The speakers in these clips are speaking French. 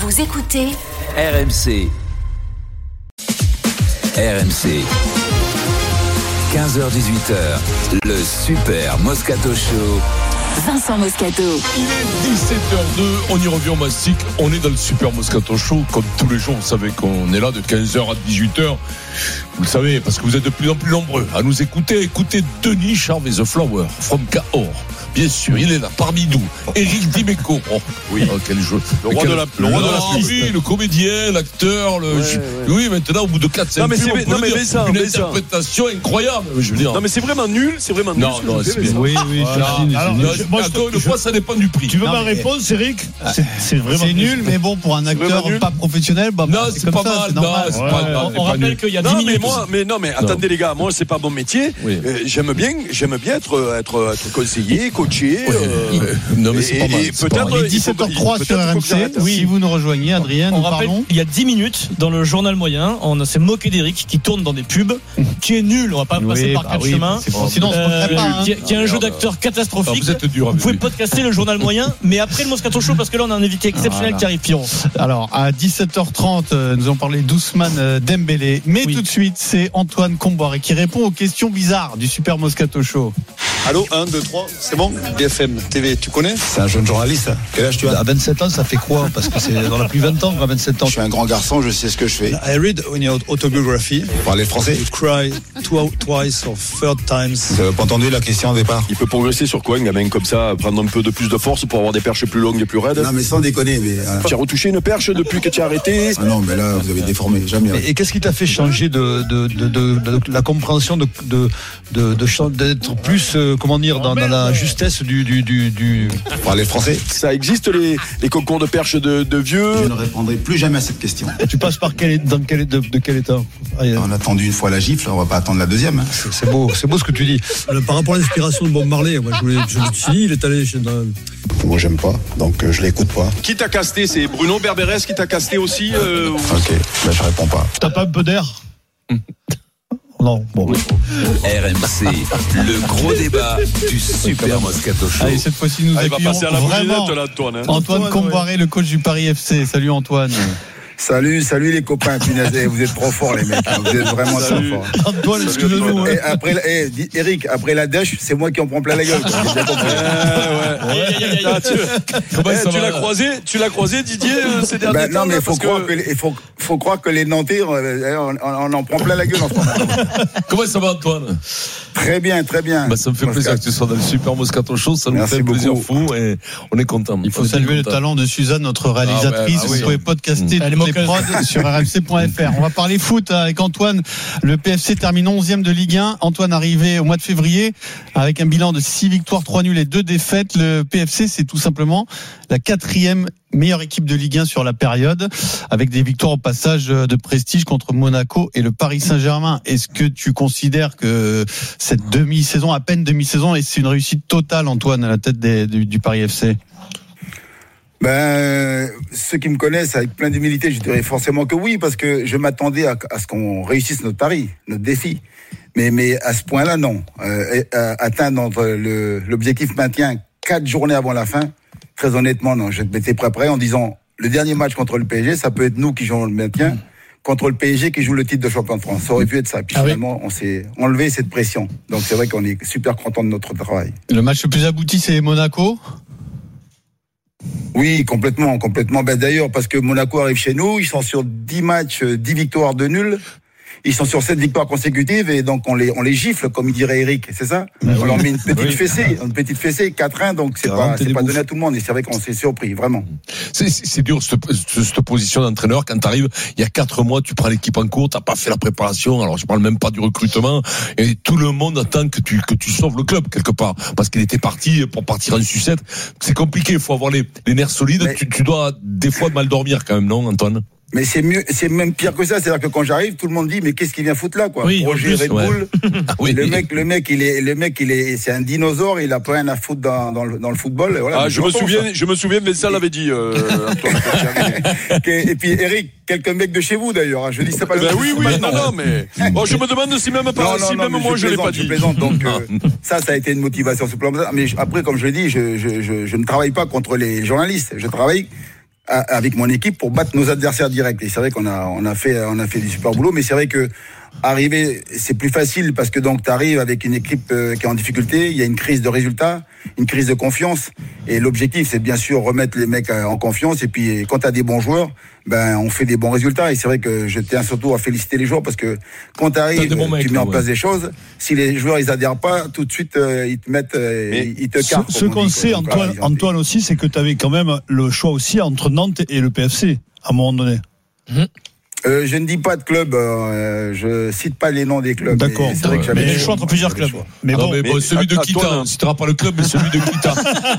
Vous écoutez RMC. RMC. 15h-18h, le Super Moscato Show. Vincent Moscato. Il est 17h02, on y revient au mastic, on est dans le Super Moscato Show, comme tous les jours, vous savez qu'on est là de 15h à 18h, vous le savez, parce que vous êtes de plus en plus nombreux à nous écouter. Écoutez Denis Charvet, The Flower, from Cahors. Bien sûr, il est là, parmi nous. Éric Dimeco. Oh, oui. Oh, quel jeu. Le roi de la piste. Oui, le comédien, l'acteur. Oui, maintenant, au bout de 4-5 films, une interprétation incroyable. Je veux dire. Non, mais c'est vraiment nul. C'est vraiment nul. Non, c'est bien. Oui. Encore une fois, ça dépend du prix. Tu veux ma réponse, Eric? C'est vraiment nul, mais bon, pour un acteur pas professionnel, non, c'est pas mal. Non, c'est pas mal. On rappelle qu'il y a 10 minutes. Mais attendez, les gars, moi, c'est pas mon métier. J'aime bien être conseiller, coaché. Non, mais c'est pas mal. Il est 17h03 sur RMC. Si vous nous rejoignez, Adrien, nous parlons. Il y a 10 minutes, dans le journal moyen, on s'est moqué d'Eric qui tourne dans des pubs, qui est nul, on va pas passer par quatre chemins. Sinon, qui a un jeu d'acteur catastrophique. Vous êtes dur. Vous pouvez podcaster le journal moyen, mais après le Moscato Show, parce que là on a un invité exceptionnel qui arrive, Pierrot. Alors à 17h30, nous allons parler d'Ousmane Dembélé, mais tout de suite c'est Antoine Comboiré qui répond aux questions bizarres du Super Moscato Show. Allô, 1, 2, 3, c'est bon? BFM TV, tu connais? C'est un jeune journaliste. Quel âge tu as? À 27 ans, ça fait quoi? Parce que c'est dans la plus 20 ans à 27 ans. Je suis un grand garçon, je sais ce que je fais. I read in your autobiography. Vous parlez français? You cry twice or third times. Vous n'avez pas entendu la question au départ? Il peut progresser sur quoi, un gamin comme ça? Prendre un peu de plus de force pour avoir des perches plus longues et plus raides? Non, mais sans déconner. Mais, Tu as retouché une perche depuis que tu as arrêté? Ah non, mais là, vous avez déformé. Jamais. Et qu'est-ce qui t'a fait changer de la compréhension d'être plus, comment dire, dans la justesse du... Vous parlez français? Ça existe les concours de perches de vieux? Je ne répondrai plus jamais à cette question. Tu passes par quel état? On a attendu une fois la gifle, on va pas attendre la deuxième. C'est beau ce que tu dis. Par rapport à l'inspiration de Bob Marley, moi je l'utilise, il est allé chez... Moi j'aime pas, donc je l'écoute pas. Qui t'a casté? C'est Bruno Berberes qui t'a casté aussi? Ok, je réponds pas. T'as pas un peu d'air? Non, bon. RMC, le gros débat du Super Moscato Show. Allez, cette fois-ci nous il va passer à la vraiment là, Antoine. Antoine Comboiré, le coach du Paris FC. Salut Antoine. Salut les copains, vous êtes trop forts les mecs, vous êtes vraiment trop forts. Antoine, excuse-nous. Et après, Eric, après la dèche, c'est moi qui en prends plein la gueule. Tu l'as croisé Didier ces derniers temps? Non mais faut croire que les Nantais, on en prend plein la gueule en ce moment. Comment ça va, Antoine? Très bien. Ça me fait plaisir que tu sois dans le Super Moscato Show, ça nous fait plaisir fou et on est content. Il faut saluer le talent de Suzanne, notre réalisatrice. Vous pouvez podcaster toutes les prods sur rmc.fr. On va parler foot avec Antoine. Le PFC termine 11e de Ligue 1. Antoine arrivé au mois de février avec un bilan de 6 victoires, 3 nuls et 2 défaites. Le PFC, c'est tout simplement la 4e meilleure équipe de Ligue 1 sur la période, avec des victoires au passage de prestige contre Monaco et le Paris Saint-Germain. Est-ce que tu considères que cette à peine demi-saison, c'est une réussite totale, Antoine, à la tête du Paris FC? Ceux qui me connaissent avec plein d'humilité, je dirais forcément que oui, parce que je m'attendais à ce qu'on réussisse notre pari, notre défi. Mais à ce point-là, non. Atteindre l'objectif maintien 4 journées avant la fin, très honnêtement, non. Je m'étais préparé en disant, le dernier match contre le PSG, ça peut être nous qui jouons le maintien, contre le PSG qui joue le titre de champion de France. Ça aurait pu être ça. Puis finalement, on s'est enlevé cette pression. Donc c'est vrai qu'on est super content de notre travail. Le match le plus abouti, c'est Monaco? Oui, complètement. D'ailleurs, parce que Monaco arrive chez nous, ils sont sur 10 matchs, 10 victoires de nul. Ils sont sur 7 victoires consécutives et donc on les gifle, comme il dirait Eric, c'est ça? On leur met une petite fessée, 4-1, donc c'est pas donné à tout le monde et c'est vrai qu'on s'est surpris, vraiment. C'est dur cette position d'entraîneur quand t'arrives, il y a 4 mois, tu prends l'équipe en cours, t'as pas fait la préparation, alors je parle même pas du recrutement, et tout le monde attend que tu sauves le club quelque part, parce qu'il était parti pour partir en sucette. C'est compliqué, il faut avoir les nerfs solides, mais... tu dois des fois mal dormir quand même, non, Antoine? Mais c'est mieux, c'est même pire que ça. C'est-à-dire que quand j'arrive, tout le monde dit mais qu'est-ce qu'il vient foutre là, quoi? Oui, Roger Red Bull. Oui. Le mec, il est, c'est un dinosaure. Il a pas rien à foutre dans le football. Voilà, je me souviens, mais ça l'avait dit. Et puis Eric, quelques mecs de chez vous d'ailleurs. Je dis c'est pas. Oui, non, mais bon, je me demande si même pas, moi je l'ai pas dit. Je plaisante. Donc ça a été une motivation supplémentaire. Mais après, comme je l'ai dit, je ne travaille pas contre les journalistes. Je travaille avec mon équipe pour battre nos adversaires directs. Et c'est vrai qu'on a fait du super boulot, mais c'est vrai que arriver, c'est plus facile parce que donc t'arrives avec une équipe qui est en difficulté, il y a une crise de résultats, une crise de confiance, et l'objectif c'est bien sûr remettre les mecs en confiance, et puis quand t'as des bons joueurs, ben on fait des bons résultats, et c'est vrai que je tiens surtout à féliciter les joueurs parce que quand t'arrives, tu mets en place des choses, si les joueurs ils adhèrent pas, tout de suite ils te mettent, ils te cartent. Ce qu'on sait, Antoine aussi, c'est que t'avais quand même le choix aussi entre Nantes et le PFC à un moment donné. Je ne dis pas de club, je cite pas les noms des clubs. D'accord. C'est vrai que j'avais le choix entre plusieurs clubs. Mais celui de Kita, on ne citera pas le club, mais celui de Kita.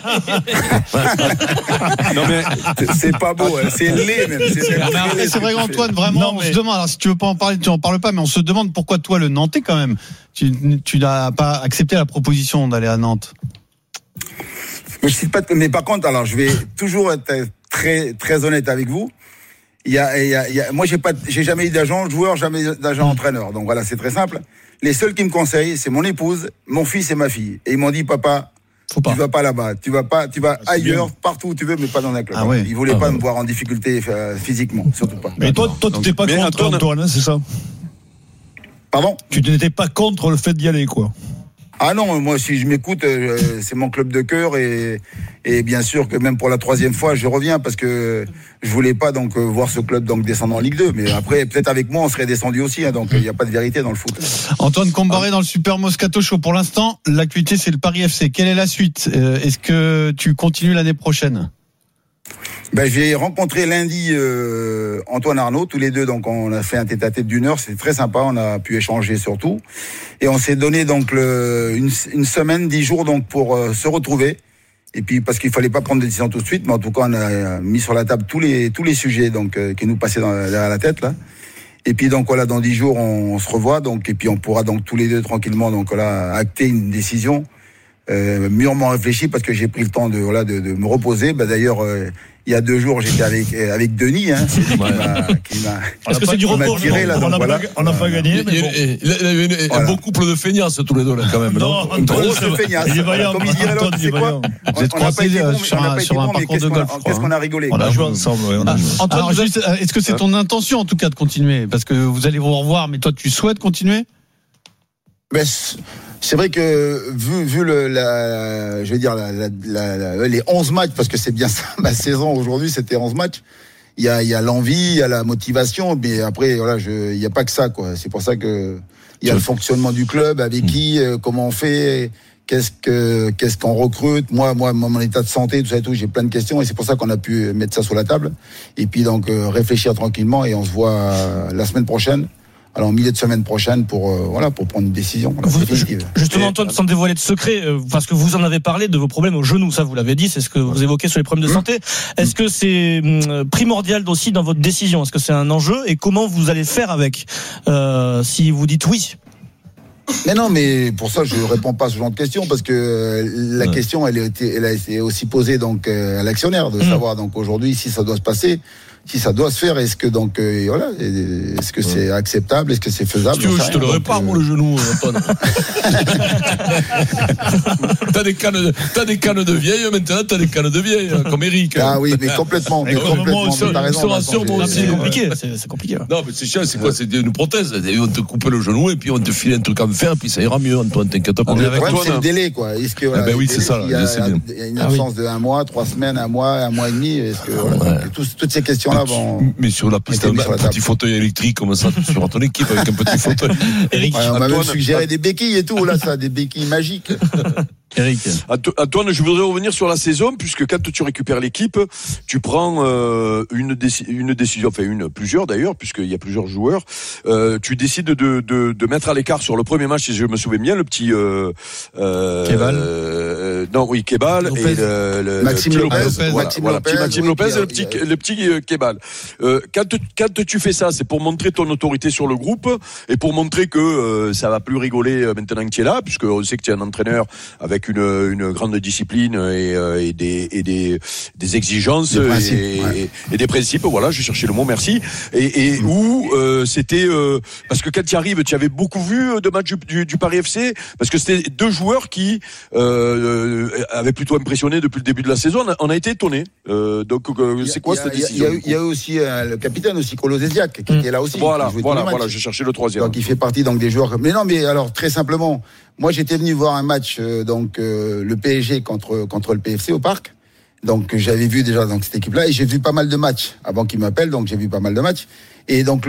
Non mais c'est pas beau, c'est laid même. C'est vrai qu'Antoine, vraiment, on se demande, alors si tu veux pas en parler, tu en parles pas, mais on se demande pourquoi toi, le Nantais quand même, tu n'as pas accepté la proposition d'aller à Nantes. Je cite pas, mais par contre, alors je vais toujours être très très honnête avec vous. Moi, j'ai jamais eu d'agent joueur, jamais d'agent entraîneur. Donc voilà, c'est très simple. Les seuls qui me conseillent, c'est mon épouse, mon fils et ma fille. Et ils m'ont dit, papa, tu vas pas là-bas. Tu vas ailleurs, partout où tu veux, mais pas dans un club. Ils voulaient pas me voir en difficulté physiquement, surtout pas. Mais toi, tu n'étais pas contre Antoine, c'est ça? Pardon? Tu n'étais pas contre le fait d'y aller, quoi. Ah non, moi si je m'écoute, c'est mon club de cœur et bien sûr que même pour la 3e fois je reviens parce que je voulais pas donc voir ce club donc descendre en Ligue 2, mais après peut-être avec moi on serait descendu aussi, hein, donc il n'y a pas de vérité dans le foot. Antoine Combaré dans le Super Moscato Show. Pour l'instant, l'actualité c'est le Paris FC. Quelle est la suite? Est-ce que tu continues l'année prochaine? J'ai rencontré lundi Antoine Arnaud, tous les deux, donc on a fait un tête-à-tête d'1 heure, c'est très sympa, on a pu échanger sur tout, et on s'est donné donc une semaine, 10 jours donc pour se retrouver, et puis parce qu'il fallait pas prendre de décision tout de suite, mais en tout cas on a mis sur la table tous les sujets donc qui nous passaient derrière la tête là, et puis donc voilà, dans 10 jours on se revoit, donc et puis on pourra donc tous les deux tranquillement donc voilà acter une décision mûrement réfléchie, parce que j'ai pris le temps de me reposer. D'ailleurs il y a 2 jours, j'étais avec Denis, hein, c'est lui qui m'a. Est-ce que c'est du repos? On n'a pas gagné. Il y a un beau couple de feignasses tous les deux là quand même. Non, grosse feignasse. Comme il dirait l'autre, c'est quoi? Vous êtes croisés sur un parcours de golf. Qu'est-ce qu'on a rigolé? On a joué ensemble. Alors juste, est-ce que c'est ton intention en tout cas de continuer? Parce que vous allez vous revoir, mais toi tu souhaites continuer? C'est vrai que vu les 11 matchs, parce que c'est bien ça, ma saison aujourd'hui c'était 11 matchs, il y a l'envie, il y a la motivation, mais après voilà, il y a pas que ça quoi. C'est pour ça que il y a le fonctionnement du club, avec qui, comment on fait, qu'est-ce qu'on recrute, moi mon état de santé, tout ça et tout, j'ai plein de questions, et c'est pour ça qu'on a pu mettre ça sur la table, et puis donc réfléchir tranquillement, et on se voit la semaine prochaine. Alors, au milieu de semaine prochaine pour prendre une décision. Justement, Antoine, sans dévoiler de secret, parce que vous en avez parlé de vos problèmes au genou, ça vous l'avez dit, c'est ce que vous évoquez sur les problèmes de santé. Est-ce que c'est primordial aussi dans votre décision? Est-ce que c'est un enjeu? Et comment vous allez faire avec si vous dites oui? Mais non, mais pour ça, je réponds pas à ce genre de questions, parce que la question, elle a été aussi posée donc à l'actionnaire de savoir donc aujourd'hui si ça doit se passer. Si ça doit se faire, est-ce que donc est-ce que c'est acceptable, est-ce que c'est faisable? Si tu veux, je te le répare pour le genou, Antoine. T'as des cannes de vieilles, maintenant t'as des cannes de vieilles, comme Eric. Ah oui, mais complètement. T'as raison. C'est compliqué, c'est compliqué. Non, mais c'est chiant, c'est quoi? C'est une prothèse. On te coupe le genou et puis on te file un truc à me faire, puis ça ira mieux, Antoine, t'inquiète pas. Le problème, c'est le délai, quoi. Est-ce que oui, c'est ça. Il y a une absence de 1 mois, 3 semaines, 1 mois, 1 mois et demi. Est-ce que toutes ces questions mais sur la piste, un petit fauteuil électrique comme ça, tu seras ton équipe avec un petit fauteuil. Eric, on m'a même suggéré des béquilles et tout, là, ça, des béquilles magiques. Eric. Antoine, je voudrais revenir sur la saison, puisque quand tu récupères l'équipe, tu prends une décision, enfin plusieurs d'ailleurs, puisqu'il y a plusieurs joueurs. Tu décides de mettre à l'écart sur le premier match, si je me souviens bien, le petit Kebal Lopez. Et le Maxime petit Lopez. Maxime Lopez et le petit Kebal. Quand tu fais ça, c'est pour montrer ton autorité sur le groupe et pour montrer que ça va plus rigoler maintenant que tu es là, puisque on sait que tu es un entraîneur avec avec une grande discipline et des exigences et des principes. Voilà, je cherchais le mot, merci. Et où c'était parce que quand tu arrives, tu avais beaucoup vu de matchs du Paris FC, parce que c'était deux joueurs qui avaient plutôt impressionné depuis le début de la saison. On a été étonnés. Donc c'est quoi cette décision? Il y a aussi le capitaine aussi, Kolozesiak, qui était là aussi. Voilà, je cherchais le troisième. Donc il fait partie donc des joueurs. Mais non, mais alors très simplement, moi j'étais venu voir un match le PSG contre le PFC au Parc. Donc j'avais vu déjà donc cette équipe-là et j'ai vu pas mal de matchs avant qu'ils m'appellent. Donc j'ai vu pas mal de matchs et donc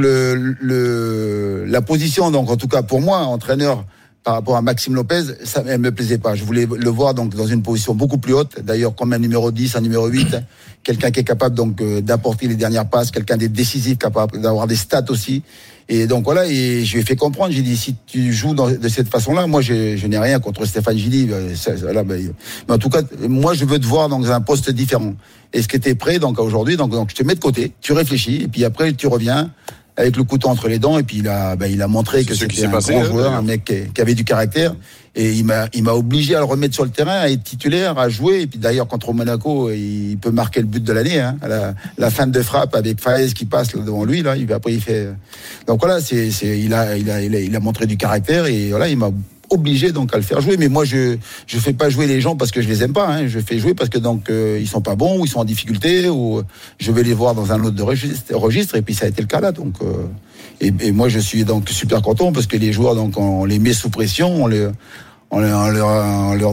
la position, donc en tout cas pour moi entraîneur par rapport à Maxime Lopez, ça elle me plaisait pas. Je voulais le voir donc dans une position beaucoup plus haute. D'ailleurs comme un numéro 10, un numéro 8, quelqu'un qui est capable donc d'apporter les dernières passes, quelqu'un de décisif, capable d'avoir des stats aussi. Et donc voilà, et je lui ai fait comprendre, j'ai dit si tu joues de cette façon-là, moi je n'ai rien contre Stéphane Gilly, mais en tout cas moi je veux te voir dans un poste différent. Et ce qui était prêt donc aujourd'hui, donc je te mets de côté, tu réfléchis et puis après tu reviens avec le couteau entre les dents et puis il a montré que c'était un grand joueur, un mec qui avait du caractère et il m'a obligé à le remettre sur le terrain, à être titulaire, à jouer et puis d'ailleurs contre Monaco il peut marquer le but de l'année à la fin de frappe avec Faez qui passe là, devant lui là, après il fait donc voilà, il a montré du caractère et voilà, il m'a obligé donc à le faire jouer, mais moi je fais pas jouer les gens parce que je les aime pas, je fais jouer parce que donc ils sont pas bons ou ils sont en difficulté ou je vais les voir dans un autre registre et puis ça a été le cas là donc et moi je suis donc super content parce que les joueurs donc on les met sous pression, on leur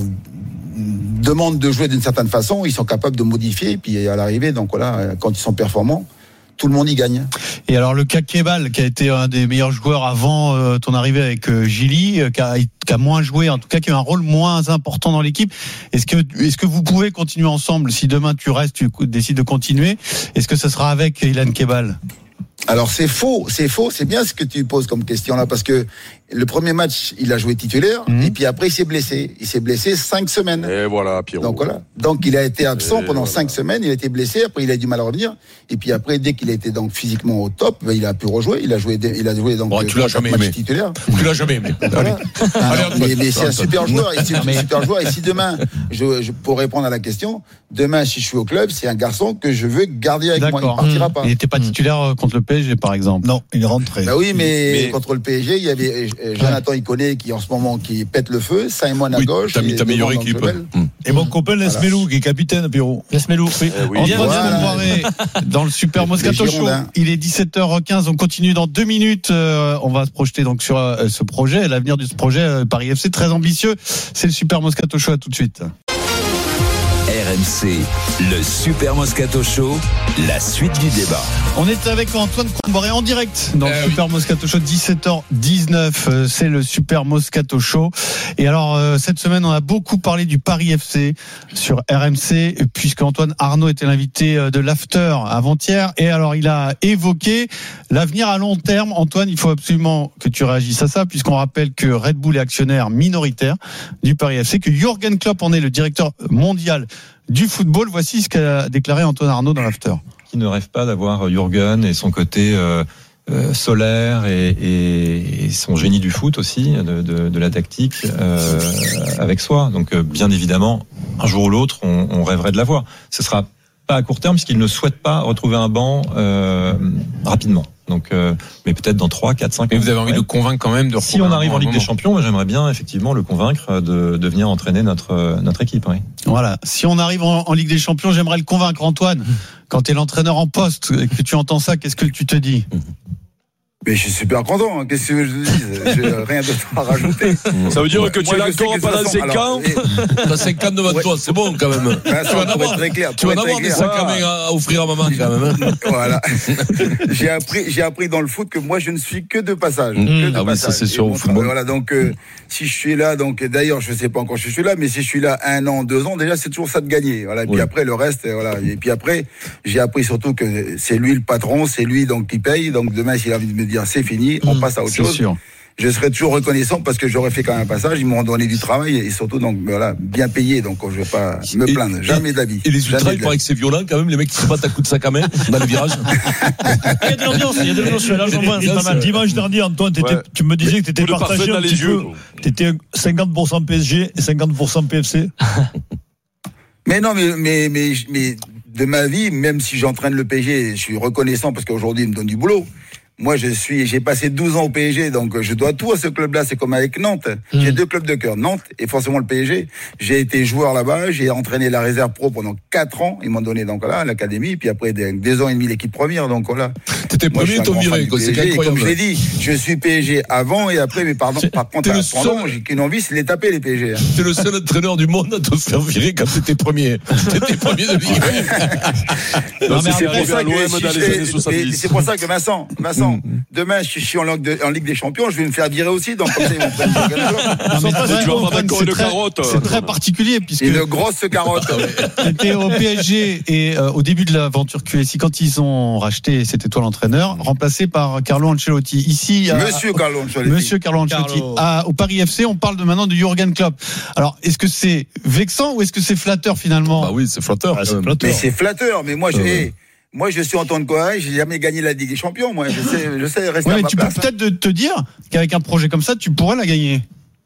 demande de jouer d'une certaine façon, ils sont capables de modifier et puis à l'arrivée donc voilà, quand ils sont performants tout le monde y gagne. Et alors le cas Kebal, qui a été un des meilleurs joueurs avant ton arrivée avec Gilly, qui a moins joué, en tout cas qui a eu un rôle moins important dans l'équipe. Est-ce que vous pouvez continuer ensemble si demain tu décides de continuer? Est-ce que ce sera avec Ilan Kebal? Alors c'est faux, c'est bien ce que tu poses comme question là parce que le premier match, il a joué titulaire et puis après il s'est blessé 5 semaines. Et voilà, Pierrot. Donc il a été absent pendant 5 semaines, il a été blessé, après il a eu du mal à revenir et puis après dès qu'il a été donc physiquement au top, il a pu rejouer, il a joué donc tu l'as jamais aimé. Titulaire. Tu l'as jamais aimé. Voilà. Mais c'est un super joueur et si demain je pour répondre à la question, demain si je suis au club, c'est un garçon que je veux garder avec moi, il partira pas. Il n'était pas titulaire contre le PSG par exemple. Non, il est rentré. Bah oui, mais contre le PSG, il y avait Jonathan Iconé qui en ce moment qui pète le feu, Simon à gauche. T'as meilleure équipe. Et mon copain Lesmelou qui est capitaine, Pierrot. Lesmelou, oui. Dans le Super Moscato Show. Il est 17h15, on continue dans 2 minutes. On va se projeter donc sur ce projet, l'avenir de ce projet Paris FC très ambitieux. C'est le Super Moscato Show, à tout de suite. RMC, le Super Moscato Show, la suite du débat. On est avec Antoine Comboré en direct dans le Super Moscato Show, 17h19. C'est le Super Moscato Show. Et alors, cette semaine, on a beaucoup parlé du Paris FC sur RMC, puisque Antoine Arnaud était l'invité de l'After avant-hier. Et alors, il a évoqué l'avenir à long terme. Antoine, il faut absolument que tu réagisses à ça, puisqu'on rappelle que Red Bull est actionnaire minoritaire du Paris FC, que Jürgen Klopp en est le directeur mondial du football. Voici ce qu'a déclaré Antoine Arnaud dans l'After. Qui ne rêve pas d'avoir Jürgen et son côté solaire et son génie du foot aussi, de la tactique avec soi. Donc bien évidemment, un jour ou l'autre, on rêverait de l'avoir. Ce sera pas à court terme puisqu'il ne souhaite pas retrouver un banc rapidement. Donc, mais peut-être dans 3, 4, 5 ans. Mais vous avez envie de convaincre quand même de si on arrive en Ligue des Champions, moi, j'aimerais bien effectivement le convaincre de venir entraîner notre équipe. Oui. Voilà. Si on arrive en Ligue des Champions, j'aimerais le convaincre. Antoine, quand tu es l'entraîneur en poste et que tu entends ça, qu'est-ce que tu te dis? Mais je suis super content, qu'est-ce que je te dis? J'ai rien d'autre à rajouter. Ça veut dire que tu es là encore pendant 5 ans? T'as 5 ans devant toi, c'est bon quand même. Tu vas en avoir des sacs à main à offrir à maman quand même. Voilà. J'ai appris dans le foot que moi je ne suis que de passage. Oui, ça c'est sûr au football. Voilà, donc si je suis là, donc d'ailleurs je sais pas encore si je suis là, mais si je suis là 1 an, 2 ans, déjà c'est toujours ça de gagner. Voilà. Et puis après le reste, voilà. Et puis après, j'ai appris surtout que c'est lui le patron, c'est lui donc qui paye. Donc demain s'il a envie de me dire c'est fini, on passe à autre chose. Sûr. je serai toujours reconnaissant parce que j'aurais fait quand même un passage, ils m'ont donné du travail et surtout donc voilà, bien payé, donc je vais pas me plaindre, jamais d'avis. Et les ultras, il paraît que c'est violent quand même, les mecs qui se battent à coups de sac à main dans les virages. Il y a de l'ambiance, je suis là, c'est pas mal. Dimanche dernier, Antoine, tu me disais que tu étais partagé un petit peu. Tu étais 50% PSG et 50% PFC. Mais non, mais de ma vie, même si j'entraîne le PSG, je suis reconnaissant parce qu'aujourd'hui, il me donne du boulot. Moi, j'ai passé 12 ans au PSG, donc je dois tout à ce club-là. C'est comme avec Nantes. J'ai 2 clubs de cœur, Nantes et forcément le PSG. J'ai été joueur là-bas, j'ai entraîné la réserve pro pendant 4 ans. Ils m'ont donné donc voilà l'académie, puis après 2 ans et demi l'équipe première. Donc voilà. T'étais premier, t'as viré, quoi. C'est incroyable. Comme je l'ai dit, je suis PSG avant et après, mais par contre, pendant, j'ai qu'une envie, c'est de les taper les PSG. T'es le seul entraîneur du monde à te faire virer quand t'étais premier. T'étais premier de Ligue. C'est pour ça que Vincent. Demain, je suis en Ligue des Champions, je vais me faire virer aussi. Donc, c'est très particulier puisque une grosse carotte. C'était au PSG et au début de l'aventure QSI quand ils ont racheté cette étoile entraîneur, remplacé par Carlo Ancelotti. Ici, Monsieur Carlo Ancelotti. Au Paris FC, on parle maintenant de Jürgen Klopp. Alors, est-ce que c'est vexant ou est-ce que c'est flatteur finalement? Bah oui, c'est flatteur. Mais c'est flatteur. Mais moi, je suis Antoine Cohen, j'ai jamais gagné la Ligue des Champions. Moi, je sais rester à ma place. Tu peux peut-être te dire qu'avec un projet comme ça, tu pourrais la gagner.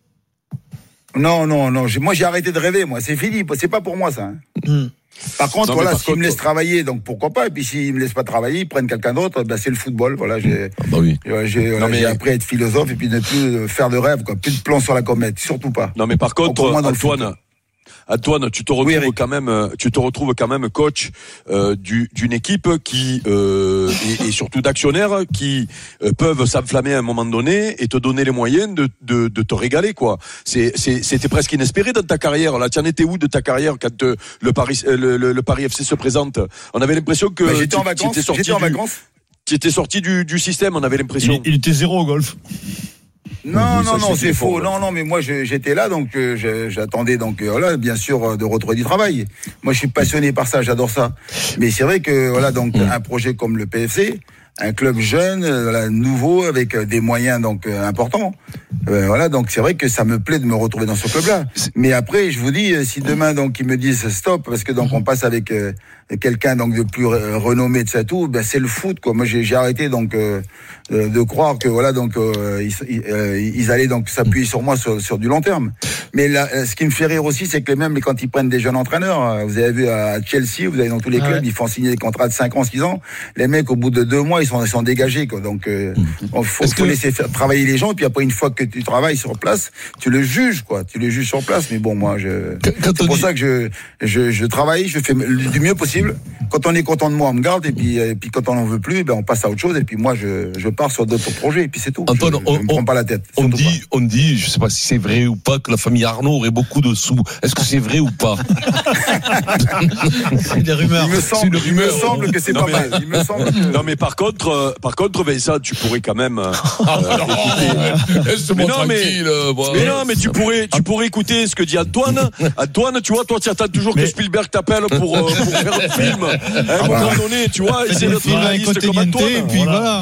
Non. Moi, j'ai arrêté de rêver. Moi, c'est fini. C'est pas pour moi ça. Par contre, s'ils me laissent travailler, donc pourquoi pas. Et puis s'ils me laissent pas travailler, ils prennent quelqu'un d'autre. Ben, c'est le football. Voilà, j'ai appris à être philosophe et puis ne plus faire de rêve, quoi. Plus de plans sur la comète, surtout pas. Non, mais par contre, Antoine, tu te retrouves quand même coach d'une équipe qui et surtout d'actionnaires qui peuvent s'enflammer à un moment donné et te donner les moyens de te régaler, quoi. C'était presque inespéré dans ta carrière. Là, tu en étais où de ta carrière quand le Paris FC se présente? On avait l'impression que j'étais en vacances. Tu étais sorti du système. On avait l'impression. Il était 0 au golf. Non, c'est faux. Non, mais moi j'étais là, donc j'attendais donc voilà, bien sûr, de retrouver du travail. Moi, je suis passionné par ça, j'adore ça. Mais c'est vrai que voilà, donc un projet comme le PFC, un club jeune, nouveau, avec des moyens donc importants. Voilà, donc c'est vrai que ça me plaît de me retrouver dans ce club-là. Mais après, je vous dis, si demain donc ils me disent stop, parce que donc on passe avec quelqu'un donc de plus renommé de ça tout, ben c'est le foot, quoi. Moi j'ai arrêté donc de croire que voilà donc ils allaient donc s'appuyer sur moi sur du long terme. Mais là, ce qui me fait rire aussi, c'est que même quand ils prennent des jeunes entraîneurs, vous avez vu à Chelsea, vous avez dans tous les clubs, ils font signer des contrats de 5 ans, 6 ans. Les mecs, au bout de 2 mois, ils sont dégagés, quoi. Donc faut laisser faire travailler les gens, et puis après, une fois que tu travailles sur place, tu le juges, quoi. Tu le juges sur place. Mais bon, moi, c'est pour ça que je travaille, je fais du mieux possible. Quand on est content de moi, on me garde, et puis quand on n'en veut plus, ben on passe à autre chose, et puis moi je pars sur d'autres projets, et puis c'est tout. Antoine, je me prends pas la tête. On dit, je sais pas si c'est vrai ou pas, que la famille Arnaud aurait beaucoup de sous. Est-ce que c'est vrai ou pas? C'est des rumeurs. Il me semble que c'est pas mal. Il me semble que... Non, mais par contre, Vincent, tu pourrais quand même. Mais tu pourrais écouter ce que dit Antoine. Antoine, tu vois, toi, tu attends toujours que Spielberg t'appelle pour faire un film. À un moment donné, tu vois, essayer d'être réaliste comme Antoine. Et puis voilà.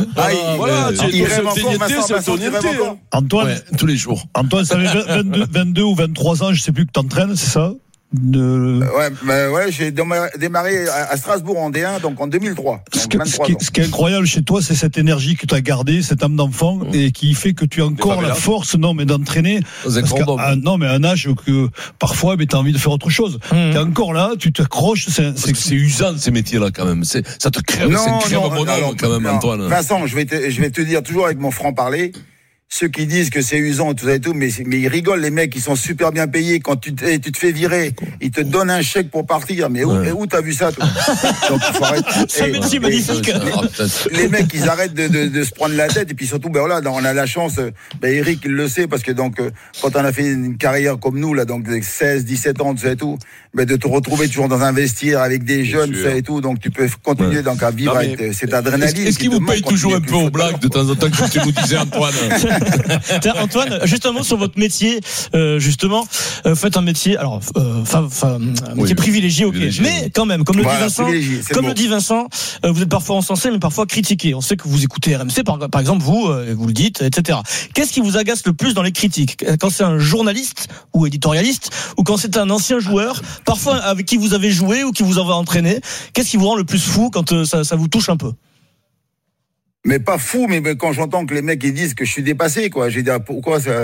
Antoine, tous les jours. Antoine, ça fait 22 ou 23 ans, je sais plus, que t'entraînes, c'est ça? Ouais, j'ai démarré à Strasbourg en D1, donc en 2003. Ce qui est incroyable chez toi, c'est cette énergie que tu as gardée, cette âme d'enfant, et qui fait que tu as encore la force, d'entraîner. Mais à un âge que parfois, tu as envie de faire autre chose. Tu es encore là, tu t'accroches. C'est usant ces métiers-là quand même. Ça te crève, c'est une crève bonhomme quand même, Antoine. Vincent, je vais te dire toujours avec mon franc-parler. Ceux qui disent que c'est usant, tout ça et tout, mais ils rigolent, les mecs, ils sont super bien payés. Quand tu te fais virer, ils te donnent un chèque pour partir. Mais où t'as vu ça, toi? Donc, il faut arrêter. C'est magnifique. Les mecs, ils arrêtent de se prendre la tête. Et puis surtout, on a la chance, Eric, il le sait, parce que donc, quand on a fait une carrière comme nous, là, donc, 16, 17 ans, tout ça et tout, de te retrouver toujours dans un vestiaire avec des jeunes, tout ça et tout, donc tu peux continuer donc à vivre avec cette adrénaline. Est-ce qu'ils vous payent toujours un peu aux blagues de temps en temps, comme tu nous disais, Antoine? Tiens, Antoine, juste un mot sur votre métier. Justement, faites un métier, alors, un métier privilégié, ok. Mais quand même, comme le dit Vincent, vous êtes parfois encensé, mais parfois critiqué. On sait que vous écoutez RMC, par exemple, vous le dites, etc. Qu'est-ce qui vous agace le plus dans les critiques? Quand c'est un journaliste ou éditorialiste, ou quand c'est un ancien joueur, parfois avec qui vous avez joué ou qui vous avez entraîné, qu'est-ce qui vous rend le plus fou quand ça vous touche un peu? Mais pas fou, mais quand j'entends que les mecs ils disent que je suis dépassé, quoi. J'ai dit pourquoi ça.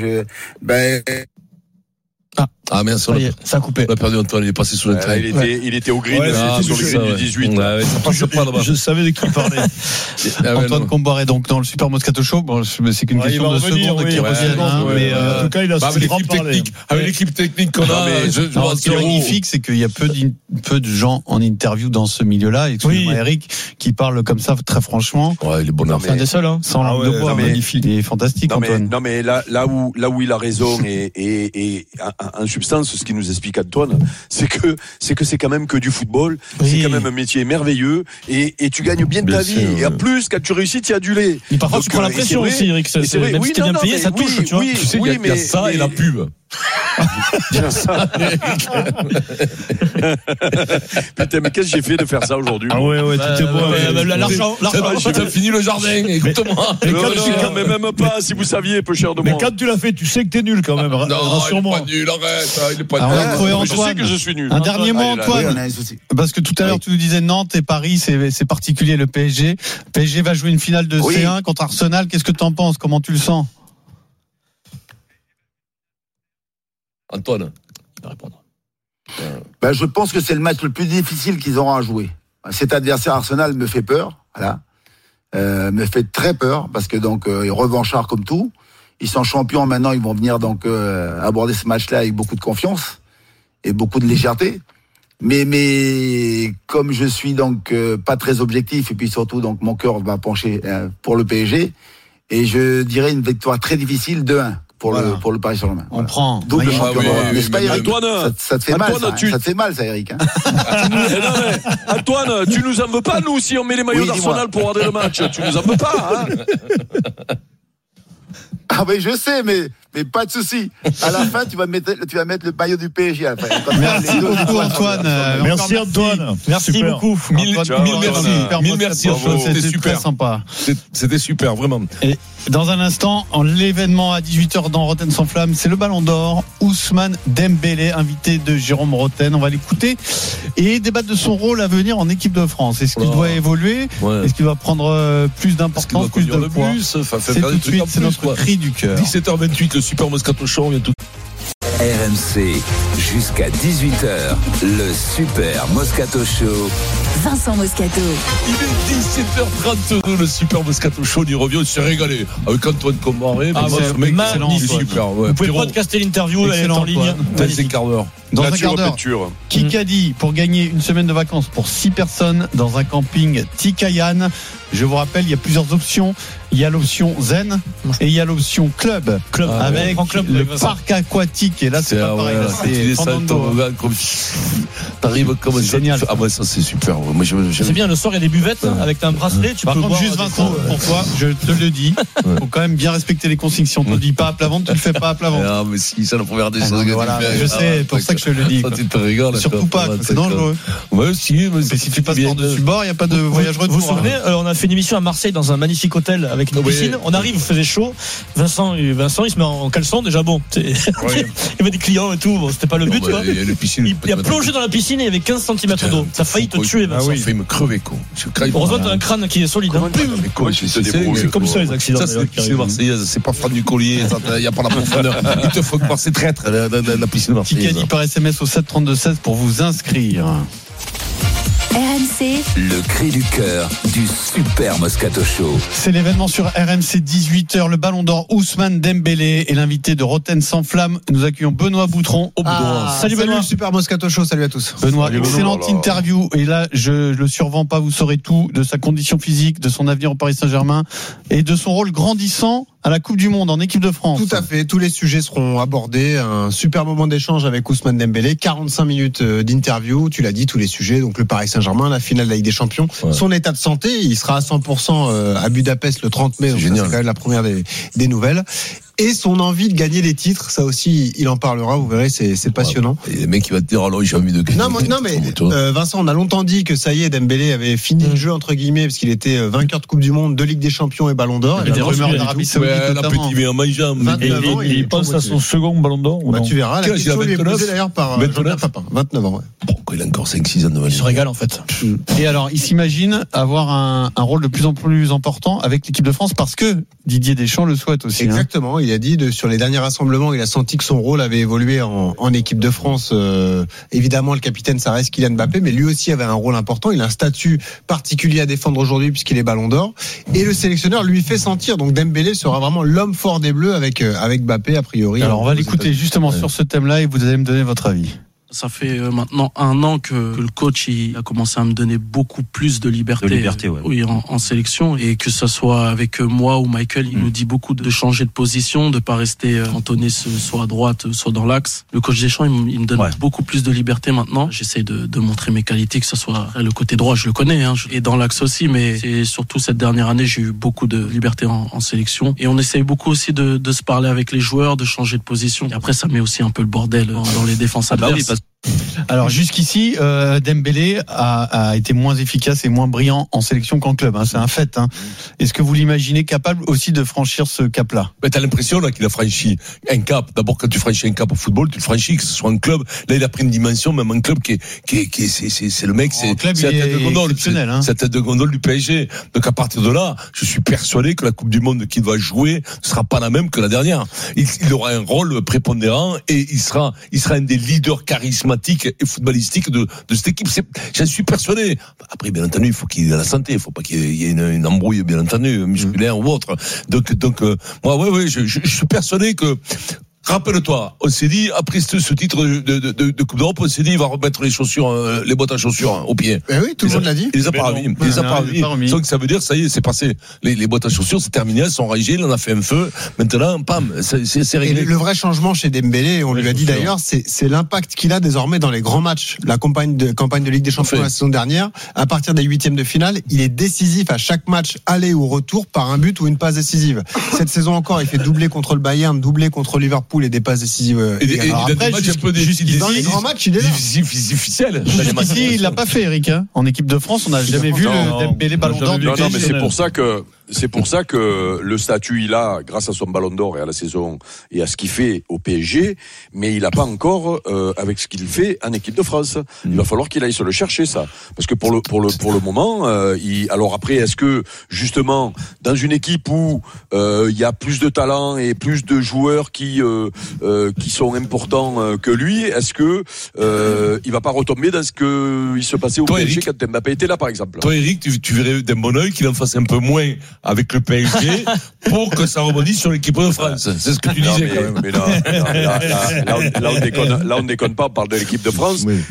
Ah mais ça a coupé. On a perdu Antoine, il est passé sous le train. Il était au green sur le green du 18. Je savais de qui il parlait. Antoine Comboiré donc dans le Super Moscato Show. Bon, c'est qu'une question de secondes qui revient. Mais en tout cas, il a avec l'équipe technique qu'on a. Ce qui est magnifique, c'est qu'il y a peu de gens en interview dans ce milieu-là. Excusez-moi Eric, qui parle comme ça très franchement. Ouais, il est bon. C'est un des seuls. Sans langue de bois, magnifique, il est fantastique. Antoine. Non mais là où il a raison et en substance, ce qui nous explique Antoine, c'est que c'est quand même que du football, c'est quand même un métier merveilleux et tu gagnes bien ta vie. Et en plus, quand tu réussis, tu as du lait. Mais parfois, tu prends la pression aussi, Eric. C'est vrai. Même si t'es bien payé, ça touche, tu vois. Tu sais, il y a ça et la pub. Bien ça. Putain, mais qu'est-ce que j'ai fait de faire ça aujourd'hui? Ah ouais, tout est bon. L'argent. T'as fini le jardin, écoute-moi. Mais même pas, si vous saviez, peu cher de moi. Mais quand tu l'as fait, tu sais que t'es nul quand même. Non, rassure-moi. il est pas nul, arrête. Il est pas nul. Je sais que je suis nul. Un dernier mot, Antoine. Parce que tout à l'heure, tu nous disais Nantes et Paris, c'est particulier le PSG. PSG va jouer une finale de C1 contre Arsenal. Qu'est-ce que t'en penses? Comment tu le sens? Antoine, il va répondre. Je pense que c'est le match le plus difficile qu'ils auront à jouer. Cet adversaire Arsenal me fait peur, voilà. Me fait très peur parce que donc revanchard comme tout. Ils sont champions maintenant, ils vont venir donc aborder ce match-là avec beaucoup de confiance et beaucoup de légèreté. Mais comme je suis donc pas très objectif et puis surtout donc mon cœur va pencher pour le PSG et je dirais une victoire très difficile 2-1. Pour le Paris Saint-Germain. On prend. Double champion d'Europe. N'est-ce pas, Eric? Antoine, ça te fait mal, ça. Ça te fait mal, ça, Eric. Antoine, tu nous en veux pas, nous, si on met les maillots d'Arsenal pour regarder le match. Tu nous en veux pas, hein? Ah oui, je sais, mais pas de souci. À la fin, tu vas mettre le maillot du PSG. À la fin. Merci beaucoup, Antoine. Merci, Antoine. Merci beaucoup. Mille merci, Antoine. C'était super sympa. C'était super, vraiment. Et dans un instant, l'événement à 18h dans Rotten sans flamme, c'est le Ballon d'Or. Ousmane Dembélé, invité de Jérôme Rotten. On va l'écouter et débattre de son rôle à venir en équipe de France. Est-ce qu'il doit évoluer? Est-ce qu'il va prendre plus d'importance, plus de poids? C'est tout de suite, c'est notre cri du cœur. 17h28, le Super Moscato Show, on vient tout. RMC, jusqu'à 18h, le Super Moscato Show. Vincent Moscato. Il est 17h32, le Super Moscato Show, il revient, on s'est régalé. Avec Antoine Comboiré, ce mec, magnifique. Super. Vous pouvez podcaster l'interview, elle est en ligne. Dans un quart d'heure. Dans un quart d'heure. Qui a dit pour gagner une semaine de vacances pour 6 personnes dans un camping Tikayan? Je vous rappelle, il y a plusieurs options. Il y a l'option Zen et il y a l'option Club. Avec le parc aquatique. Et là, c'est pas pareil. C'est t'arrives comme ça. Génial. Ah ouais, ça c'est super. C'est bien, le soir il y a des buvettes avec un bracelet. Par contre, juste Vincent, pour toi, je te le dis, faut quand même bien respecter les consignes. Si on te le dit pas à plat ventre, tu le fais pas à plat ventre. Ah mais si, ça la première des choses. Je sais, pour ça que je te le dis. Tu te rigoles. Surtout pas, c'est dangereux. Ouais, si. Mais si tu passes par-dessus bord, il n'y a pas de voyage retour. Vous vous souvenez, on a fait une émission à Marseille dans un magnifique hôtel avec une piscine. On arrive, il faisait chaud. Vincent, il se met en caleçon. Déjà bon, il y avait des clients et tout. Bon, c'était pas le but, tu vois. Il a plongé dans la piscine et il y avait 15 cm d'eau. Ça a failli te tuer, Vincent. Ça a failli me crever, con. Heureusement, t'as un crâne qui est solide. C'est comme ça les accidents. Ça, c'est la piscine marseillaise. C'est pas Franck du Collier. Il n'y a pas la profondeur. Il te faut que c'est traître, la piscine marseillaise. Qui a dit par SMS au 732-16 pour vous inscrire. RMC, le cri du cœur du Super Moscato Show. C'est l'événement sur RMC 18h, le Ballon d'Or Ousmane Dembélé et l'invité de Rotten sans flamme. Nous accueillons Benoît Boutron. Salut Benoît. Super Moscato Show, salut à tous. Benoît, excellente interview. Et là, je le survends pas, vous saurez tout de sa condition physique, de son avenir au Paris Saint-Germain et de son rôle grandissant à la Coupe du Monde en équipe de France. Tout à fait, tous les sujets seront abordés. Un super moment d'échange avec Ousmane Dembélé, 45 minutes d'interview, tu l'as dit, tous les sujets. Donc le Paris Saint-Germain, la finale de la Ligue des Champions, son état de santé, il sera à 100% à Budapest le 30 mai. Donc c'est quand même la première des nouvelles. Et son envie de gagner des titres, ça aussi, il en parlera. Vous verrez, c'est passionnant. Et le mec qui va te dire, alors j'ai envie de gagner. Non, mais Vincent, on a longtemps dit que ça y est, Dembélé avait fini le jeu entre guillemets parce qu'il était vainqueur de Coupe du Monde, de Ligue des Champions et Ballon d'Or. Il y a des rumeurs d'Arabie Saoudite notamment. Il pense à son second Ballon d'Or. Tu verras. La question lui est posée d'ailleurs par Jean-Pierre Papin. 29 ans. Pourquoi il a encore 5-6 ans de Il se régale en fait. Et alors, il s'imagine avoir un rôle de plus en plus important avec l'équipe de France parce que Didier Deschamps le souhaite aussi. Exactement. Il a dit sur les derniers rassemblements, il a senti que son rôle avait évolué en équipe de France. Évidemment, le capitaine, ça reste Kylian Mbappé, mais lui aussi avait un rôle important. Il a un statut particulier à défendre aujourd'hui puisqu'il est Ballon d'Or. Et le sélectionneur lui fait sentir. Donc Dembélé sera vraiment l'homme fort des Bleus avec Mbappé a priori. Alors on va l'écouter justement sur ce thème-là et vous allez me donner votre avis. Ça fait maintenant 1 an que le coach il a commencé à me donner beaucoup plus de liberté, oui, en sélection, et que ce soit avec moi ou Michael, il nous dit beaucoup de changer de position, de pas rester cantonné soit à droite, soit dans l'axe. Le coach Deschamps, il me donne beaucoup plus de liberté maintenant. J'essaie de montrer mes qualités, que ce soit le côté droit, je le connais, et dans l'axe aussi, mais c'est surtout cette dernière année, j'ai eu beaucoup de liberté en sélection, et on essaye beaucoup aussi de se parler avec les joueurs, de changer de position. Et après, ça met aussi un peu le bordel dans les défenses adverses. Alors jusqu'ici, Dembélé a été moins efficace et moins brillant en sélection qu'en club. C'est un fait. Est-ce que vous l'imaginez capable aussi de franchir ce cap-là ? T'as l'impression là qu'il a franchi un cap. D'abord, quand tu franchis un cap au football, tu le franchis, que ce soit un club. Là, il a pris une dimension, même un club qui c'est le mec, c'est la tête de gondole, c'est la tête de gondole du PSG. Donc à partir de là, je suis persuadé que la Coupe du Monde qu'il va jouer ne sera pas la même que la dernière. Il aura un rôle prépondérant et il sera un des leaders charismatiques et footballistique de cette équipe. J'en suis persuadé. Après, bien entendu, il faut qu'il ait la santé. Il faut pas qu'il y ait une embrouille, bien entendu, musculaire ou autre. Donc, moi, je suis persuadé que, rappelle-toi, on s'est dit, après ce titre de Coupe d'Europe, on s'est dit, il va remettre les boîtes à chaussures aux pieds. Ben oui, tout le monde l'a dit. Il les a pas remis. Donc ça veut dire, ça y est, c'est passé. Les boîtes à chaussures, c'est terminé, elles sont rangées, il en a fait un feu. Maintenant, pam, c'est réglé. Et le vrai changement chez Dembélé, on lui a dit d'ailleurs, c'est l'impact qu'il a désormais dans les grands matchs. La campagne de Ligue des Champions la saison dernière, à partir des 8e de finale, il est décisif à chaque match, aller ou retour, par un but ou une passe décisive. Cette saison encore, il fait doubler contre le Bayern, doubler contre Liverpool, et des passes décisives. Et après, des matchs un peu dans les grands matchs, il est là. Difficile. Jusqu'ici, il l'a pas fait, Eric. En équipe de France, on n'a jamais vu le Dembélé Ballon d'Or du PSG. Non, mais c'est pour ça que le statut il a grâce à son Ballon d'Or et à la saison et à ce qu'il fait au PSG, mais il a pas encore avec ce qu'il fait en équipe de France. Il va falloir qu'il aille se le chercher, ça, parce que pour le moment, alors après, est-ce que justement dans une équipe où il y a plus de talent et plus de joueurs qui sont importants que lui, est-ce que il va pas retomber dans ce que il se passait au PSG quand Mbappé était là, par exemple? Toi, Eric, tu verrais d'un bon œil qu'il en fasse un peu moins avec le PSG pour que ça rebondisse sur l'équipe de France. C'est ce que tu disais quand même. Mais là, on déconne pas, on parle de l'équipe de France. Oui.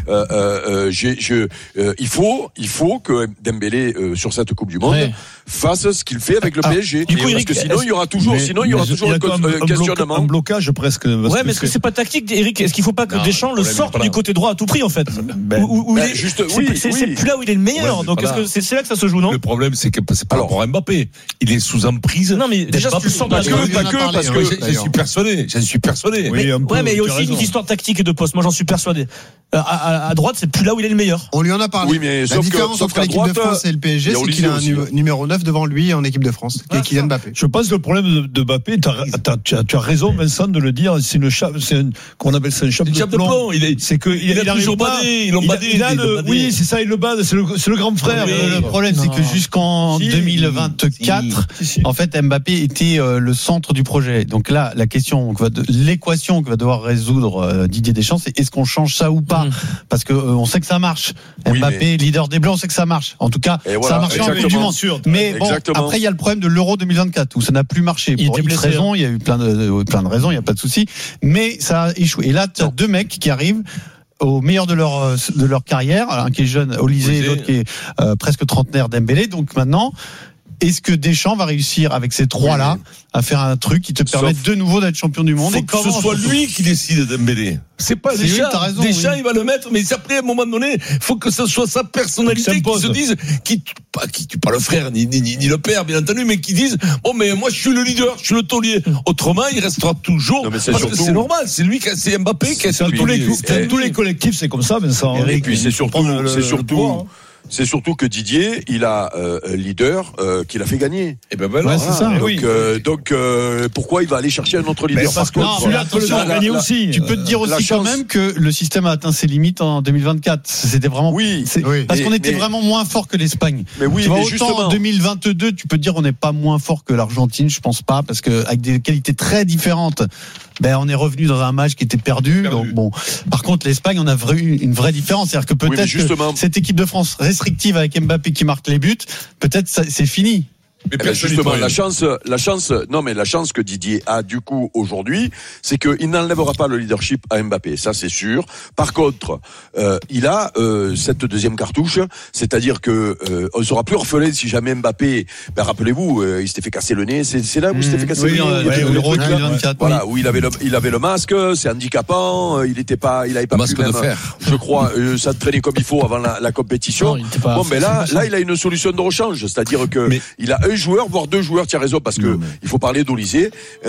Il faut que Dembélé sur cette Coupe du Monde fasse ce qu'il fait avec le PSG. Du coup, Eric, parce que sinon il y aura toujours un questionnement. Un blocage presque. Ouais, mais est-ce que c'est pas tactique, Eric? Est-ce qu'il faut pas que Deschamps le sorte du côté droit à tout prix, en fait? C'est plus là où il est le meilleur. Donc est-ce que c'est là que ça se joue, non? Le problème, c'est que c'est pas rapport à Mbappé. Il est sous emprise. Non, mais déjà, tu le sens parce que j'en suis persuadé. Ouais, mais il y a aussi une histoire tactique et de poste. Moi, j'en suis persuadé. À droite, c'est plus là où il est le meilleur. On lui en a parlé. Oui, mais la différence entre l'équipe de France et le PSG, c'est qu'il a un numéro 9 devant lui en équipe de France, qui est Kylian Mbappé. Je pense que le problème de Mbappé, tu as raison, Vincent, de le dire, qu'on appelle ça, une chape de plomb. C'est que il a toujours badé. Oui, c'est ça, il le bade. C'est le grand frère. Le problème, c'est que jusqu'en 2024, en fait, Mbappé était le centre du projet. Donc là, l'équation que va devoir résoudre Didier Deschamps, c'est est-ce qu'on change ça ou pas? Parce que on sait que ça marche. Mbappé, leader des Bleus, on sait que ça marche. En tout cas, ça a marché en Coupe du Monde. Mais bon, après, il y a le problème de l'Euro 2024 où ça n'a plus marché. Pour X raisons, il y a eu plein de raisons, il n'y a pas de souci. Mais ça a échoué. Et là, tu as deux mecs qui arrivent au meilleur de leur carrière, un qui est jeune, Olysée, et l'autre qui est presque trentenaire, Dembélé. Donc maintenant, est-ce que Deschamps va réussir avec ces trois-là à faire un truc qui te permette de nouveau d'être champion du monde? Faut que ce soit lui qui décide, Dembélé. C'est pas Deschamps. Deschamps, il va le mettre, mais après, à un moment donné, faut que ce soit sa personnalité qui se dise, qui pas le frère, ni le père, bien entendu, mais qui dise, bon, mais moi, je suis le leader, je suis le taulier. Autrement, il restera toujours, parce que c'est normal, c'est lui c'est Mbappé qui est tous les collectifs, c'est comme ça, Vincent. Et puis, c'est surtout que Didier, il a un leader qu'il a fait gagner. Et ben voilà, c'est ça. Donc pourquoi il va aller chercher un autre leader? Parce que celui-là a gagné aussi. Tu peux te dire aussi quand même que le système a atteint ses limites en 2024. C'était vraiment parce qu'on était vraiment moins fort que l'Espagne. Mais oui, tu vois, mais autant justement, en 2022, tu peux te dire on n'est pas moins fort que l'Argentine, je pense pas, parce que avec des qualités très différentes. On est revenu dans un match qui était perdu. Donc bon, par contre l'Espagne, on a vu une vraie différence, c'est-à-dire que peut-être que cette équipe de France restrictive avec Mbappé qui marque les buts, peut-être c'est fini. Mais justement, la chance que Didier a du coup aujourd'hui, c'est qu'il n'enlèvera pas le leadership à Mbappé, ça c'est sûr. Par contre, il a cette deuxième cartouche, c'est-à-dire que on sera plus orphelin si jamais Mbappé, rappelez-vous, il s'était fait casser le nez, c'est là où il s'était fait casser le nez, l'Euro 2024. Voilà, où il avait le masque, c'est handicapant, il avait pas masque pu même, de fer. Je crois, s'entraîner comme il faut avant la compétition. Bon, mais là il a une solution de rechange, c'est-à-dire que il a un joueur, voire deux joueurs, tu as raison, parce que il faut parler d'Olysée,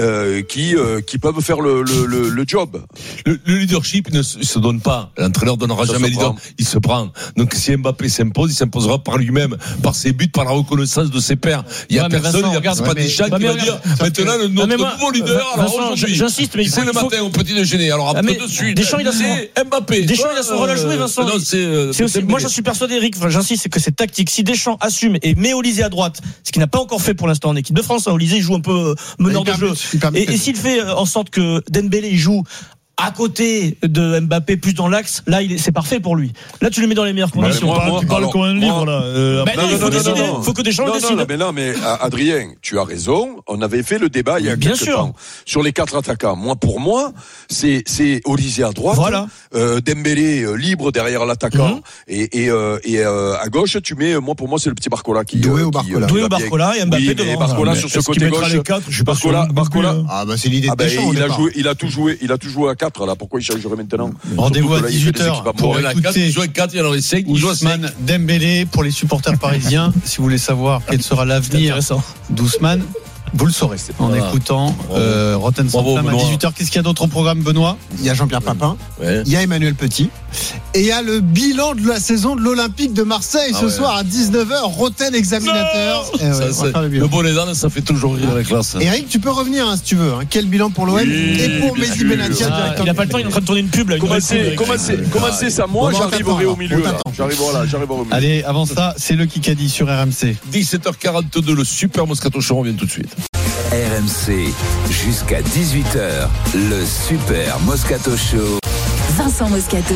qui peuvent faire le job. Le leadership ne se donne pas. L'entraîneur donnera jamais le leader. Il se prend. Donc si Mbappé s'impose, il s'imposera par lui-même, par ses buts, par la reconnaissance de ses pairs. Il y a personne, il y a pas Deschamps qui va dire maintenant notre nouveau leader. Alors aujourd'hui, j'insiste, mais c'est le matin au petit déjeuner. Alors après de suite, Deschamps il a Mbappé. Deschamps il a son rôle à jouer, Vincent. C'est aussi. Moi, j'en suis persuadé, Eric. J'insiste, que c'est tactique. Si Deschamps assume et met Olysée à droite, ce qu'il n'a pas encore fait pour l'instant en équipe de France, Olysée il joue un peu meneur de jeu. Et s'il fait en sorte que Dembélé il joue à côté de Mbappé plus dans l'axe, là c'est parfait pour lui. Là tu le mets dans les meilleures conditions. Tu parles comme un livre là. Il faut décider. Il faut que Deschamps décide. Mais Adrien, tu as raison. On avait fait le débat il y a quelques temps sur les 4 attaquants. Pour moi, c'est Olysée à droite, Dembélé libre derrière l'attaquant et à gauche tu mets. Pour moi c'est le petit Barcola qui Doué ou Barcola. Doué ou Barcola et Mbappé devant. Barcola sur ce côté gauche. Barcola. Ah bah c'est l'idée de Deschamps. Il a tout joué à 4 là. Pourquoi il changerait maintenant? Rendez-vous à 18h pour écouter Ousmane Dembélé pour les supporters parisiens. Si vous voulez savoir quel sera l'avenir d'Ousmane, vous le saurez en écoutant Rotten sans flamme à 18h. Qu'est-ce qu'il y a d'autre au programme, Benoît? Il y a Jean-Pierre Papin, il y a Emmanuel Petit et il y a le bilan de la saison de l'Olympique de Marseille ce soir à 19h. Rotten examinateur. Le bonnet d'âne, ça fait toujours rire la classe. Eric, tu peux revenir si tu veux. Quel bilan pour l'OM et pour Mehdi Benatia directement. Il n'a pas le temps, il est en train de tourner une pub là. Commencez ça, moi j'arriverai au milieu. J'arriverai au milieu. Allez, avant ça, c'est le Kikadi sur RMC. 17h42, le Super Moscato Show revient tout de suite. RMC, jusqu'à 18h, le Super Moscato Show. Vincent Moscato.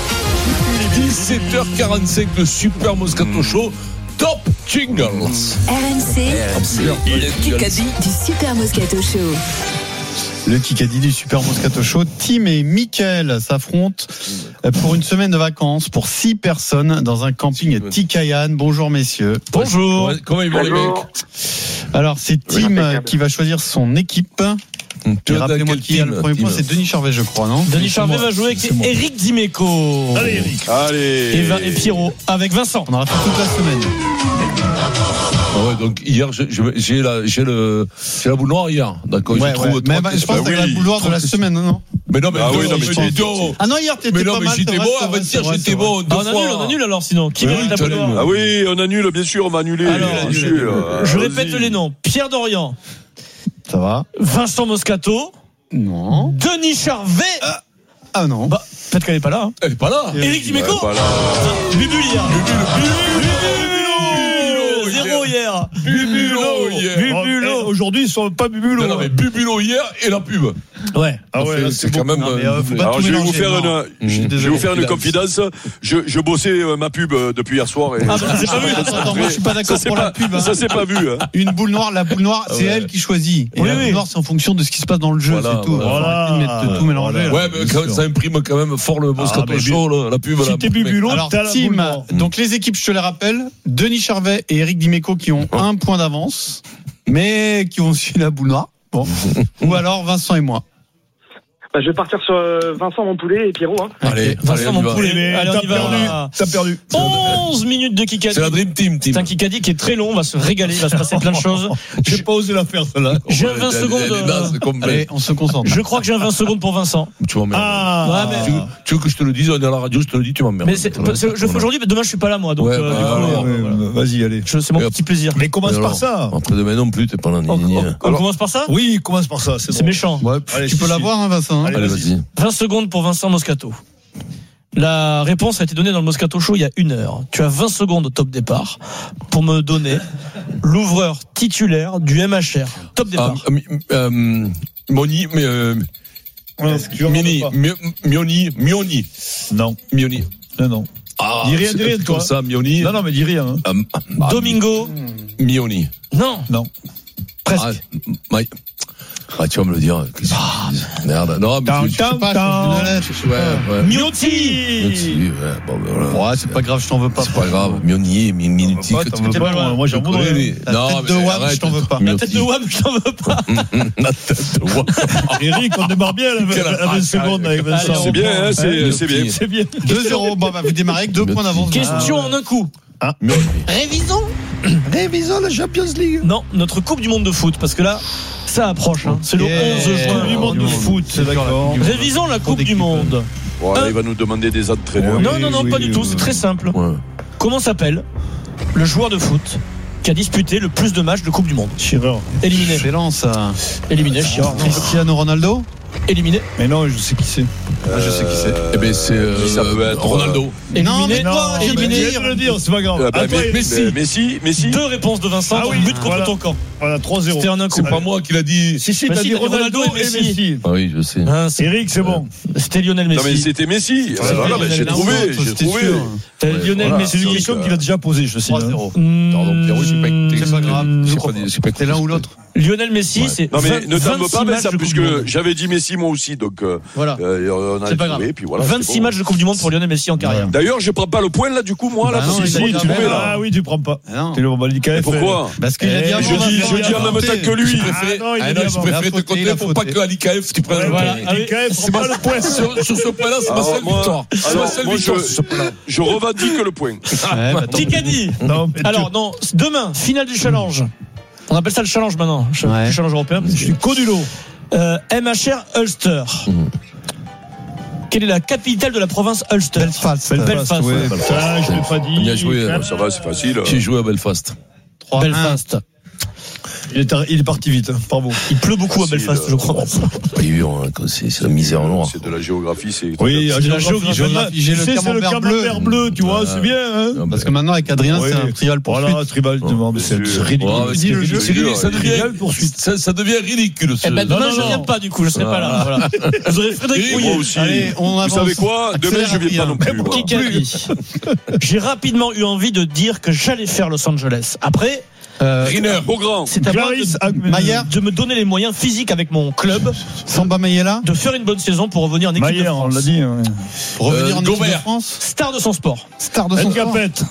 17h45, le Super Moscato Show. Top Jingles. RMC, le Kikadi du Super Moscato Show. Le Kikadi du Super Moscato Show. Tim et Mickaël s'affrontent pour une semaine de vacances pour 6 personnes dans un camping à Tikayan. Bonjour messieurs. Bonjour. Comment ils vont les mecs? Alors c'est Tim qui va choisir son équipe. Rappelez-moi qui a le premier point, c'est Denis Charvet, je crois, non? Denis Charvet va jouer avec Eric Dimeco. Allez, Eric. Allez. Et Pierrot avec Vincent. On aura fait toute la semaine. Ah ouais, donc hier j'ai la boule noire hier. D'accord, je trouve. Mais je pense que c'est la boule noire de la semaine, non? Mais non, mais ah non, hier t'étais pas mal. J'étais bon, avant-hier j'étais bon. On annule alors sinon. Qui mérite la boule noire? Ah oui, on annule, bien sûr, on va annuler. Je répète les noms. Pierre Dorian. Ça va. Vincent Moscato. Non. Denis Charvet. Ah non. Peut-être qu'elle est pas là. Elle est pas là. Eric Dimeco. Bubu hier. Zéro hier. Bubulo hier. Aujourd'hui ils sont pas Bubulo. Non mais Bubulo hier et la pub. Ouais. Ah ouais, c'est quand même. Alors je vais vous faire une confidence. Je bossais ma pub depuis hier soir. Ah bah c'est pas vu. Attends, moi je suis pas d'accord pour la pub. Ça c'est pas vu. Une boule noire, la boule noire, c'est elle qui choisit. Et la boule noire, c'est en fonction de ce qui se passe dans le jeu, c'est tout. Mettre tout mélangé. Ouais, mais ça imprime quand même fort le Moscato Show, la pub. Si t'es Bubulon, alors team, donc les équipes, je te les rappelle, Denis Charvet et Eric Dimeco qui ont un point d'avance, mais qui ont suivi la boule noire. Bon. Ou alors Vincent et moi. Bah, je vais partir sur Vincent Montpoulet et Pierrot. Hein. Allez, Vincent Montpoulet. Allez, on y va. T'as perdu. 11 minutes de Kikadi. C'est la Dream Team. C'est un Kikadi qui est très long. On va se régaler. Il va se passer plein de choses. J'ai pas osé la faire, celle-là. J'ai 20 secondes. Allez, on se concentre. Je crois que j'ai 20 secondes pour Vincent. Tu m'emmerdes. Ah, ouais, mais... tu veux que je te le dise, on est à la radio, je te le dis, tu m'emmerdes. Mais je fais aujourd'hui, mais demain je suis pas là, moi. Donc, vas-y, allez. C'est mon petit plaisir. Mais commence par ça. Après-demain non plus, t'es pas là. On commence par ça? Oui, commence par ça. C'est méchant. Tu peux l'avoir, hein, Vincent. Allez, vas-y. 20 secondes pour Vincent Moscato. La réponse a été donnée dans le Moscato Show il y a 1 heure. Tu as 20 secondes au top départ pour me donner l'ouvreur titulaire du MHR. Top départ. Mioni. Non. Mioni. Non. Ah, dis rien, toi. Comme ça, Mioni. Non, mais dis rien. Domingo. Mioni. Non. Presque. Tu vas me le dire. Merde. Non, mais je sais pas. Miotti. Ouais, c'est pas grave, je t'en veux pas. C'est pas grave. Mioni, Minuti. Moi, j'en voudrais. La tête de Wam, je t'en veux pas. La tête de Wam, je t'en veux pas. La tête de Wam. Eric, on démarre bien la 20 secondes avec Vincent. C'est bien, c'est bien. C'est bien. 2-0. Bon, vous démarrez avec 2 points d'avance. Question en un coup. Révisons la Champions League. Non, notre Coupe du Monde de foot, parce que là, ça approche. C'est le 11 juin. Du monde de foot, c'est d'accord. Révisons la Coupe du Monde. Voilà, il va nous demander des entraîneurs. Non, pas du tout. C'est très simple. Comment s'appelle le joueur de foot qui a disputé le plus de matchs de Coupe du Monde? Shearer. Éliminé. Excellent, ça. Éliminé, Shearer. Cristiano Ronaldo? Éliminé. Mais non, je sais qui c'est. Je sais qui c'est. Eh ben, c'est Ronaldo. Éliminé. Éliminé. Je vais le dire, c'est pas grave. Messi. 2 réponses de Vincent. But contre ton camp. Voilà, 3-0. C'était en un coup. C'est pas moi qui l'a dit. Si, t'as dit Ronaldo et Messi. Ah oui, je sais. Eric, c'est bon. C'était Lionel Messi. Non, mais c'était Messi. J'ai trouvé. Lionel Messi. C'est une question qu'il a déjà posée, je sais. 3-0. Pardon, Pierrot, j'ai pas écouté. C'est pas grave. C'est l'un ou l'autre. Lionel Messi, c'est. Non, mais ne t'en veux pas, mais ça, puisque j'avais dit Messi moi aussi, donc voilà. C'est pas grave. 26 matchs de Coupe du Monde pour Lionel Messi en carrière. D'ailleurs, je prends pas le point là, du coup, moi, là. Ah oui, tu prends pas. Pourquoi? Parce qu'il a dit je dis en même temps que lui. Je préférais te compter pour pas que l'IKF tu prennes le point. C'est pas le point. Sur ce point-là, c'est ma seule victoire. C'est ma seule victoire sur ce point-là. Je revendique le point. Kikadi. Alors, non, demain, finale du challenge. On appelle ça le challenge maintenant. Le challenge européen. Je suis Codulo. MHR Ulster. Quelle est la capitale de la province Ulster? Belfast. Ça, je l'ai pas dit. Il a joué. Ça va, c'est facile. J'ai joué à Belfast. Belfast. Il est parti vite, bravo. Il pleut beaucoup à Belfast, je crois. Oui, c'est la misère en noir. C'est de la géographie, c'est. Oui, c'est de la géographie. J'ai le camembert bleu, tu vois, c'est bien. Hein. Parce que maintenant, avec Adrien, c'est un trial pour voilà, tribal, c'est ridicule. Ça devient ridicule. Eh ben, demain, je viens pas, du coup, je serai pas là. Voilà. Vous aurez Frédéric Pouillet. Moi aussi. Vous savez quoi? Demain, je viens pas non plus. J'ai rapidement eu envie de dire que j'allais faire Los Angeles. Après. Riner, Beaugrand, c'est à moi de me donner les moyens physiques avec mon club. Samba Mayela, de faire une bonne saison pour revenir en équipe de France. On l'a dit. Pour revenir en équipe de France. Star de son sport. Star de son sport.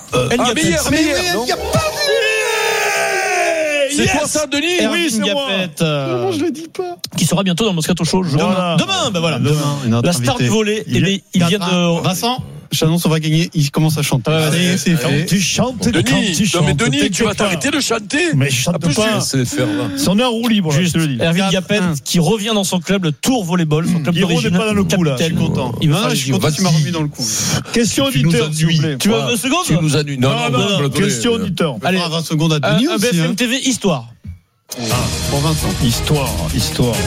C'est toi ça, Denis? Oui, c'est moi. Non, je le dis pas. Qui sera bientôt dans le Moscato Show. Demain, ben voilà. La star de volley. Il vient de. Vincent. J'annonce, on va gagner. Il commence à chanter. C'est fait. Tu chantes Denis, non mais Denis, tu vas t'arrêter de chanter. Mais je chante pas. C'en est en roue libre. Juste, Erwin Diapet qui revient dans son club, le Tour Volleyball, son club d'origine. Il n'est pas dans le coup là. Je suis content. Je suis content que tu m'as remis dans le coup. Question auditeur, s'il vous plaît. Tu veux 20 secondes? Tu nous annules. Non. Question auditeur. Allez, 20 secondes à Denis aussi. BFM TV, histoire. Pour Vincent. Histoire.